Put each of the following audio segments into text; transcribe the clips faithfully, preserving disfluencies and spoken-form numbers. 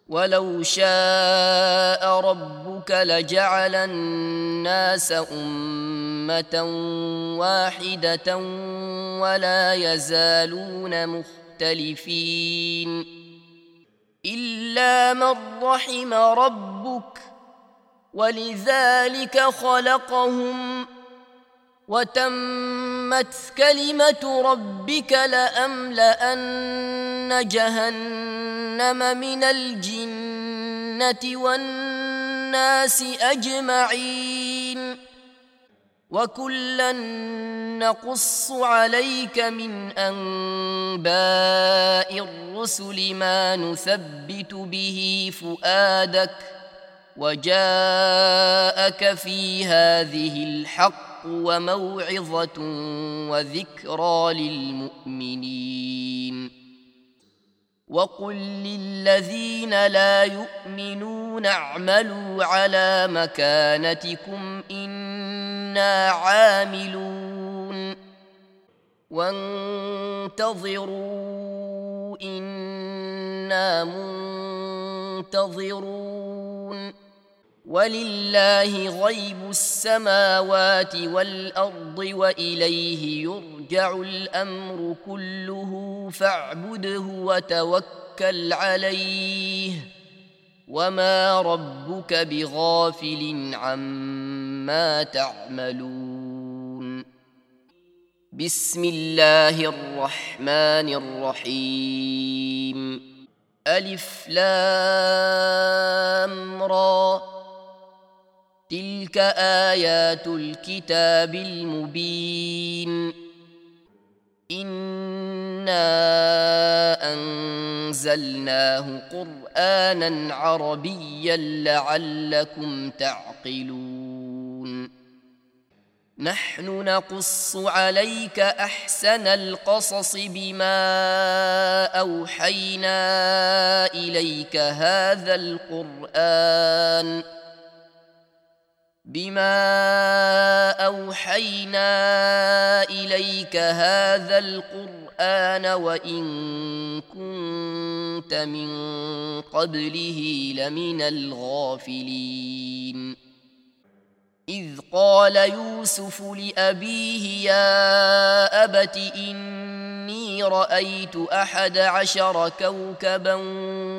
ولو شاء ربك لجعل الناس أمة واحدة ولا يزالون مختلفين إلا من رحم ربك ولذلك خلقهم وتمت كلمة ربك لأملأن جهنم من الجنة والناس أجمعين وكلا نقص عليك من أنباء الرسل ما نثبت به فؤادك وجاءك في هذه الحق وموعظة وذكرى للمؤمنين وقل للذين لا يؤمنون اعملوا على مكانتكم إنا عاملون وانتظروا إنا منتظرون ولله غيب السماوات والأرض وإليه يرجع الأمر كله فاعبده وتوكل عليه وما ربك بغافل عما تعملون بسم الله الرحمن الرحيم ألف لام را تلك آيات الكتاب المبين إنا أنزلناه قرآنا عربيا لعلكم تعقلون نحن نقص عليك أحسن القصص بما أوحينا إليك هذا القرآن بما أوحينا إليك هذا القرآن وإن كنت من قبله لمن الغافلين إذ قال يوسف لأبيه يا أبت إني رأيت أحد عشر كوكبا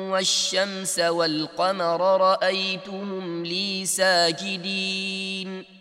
والشمس والقمر رأيتهم لي ساجدين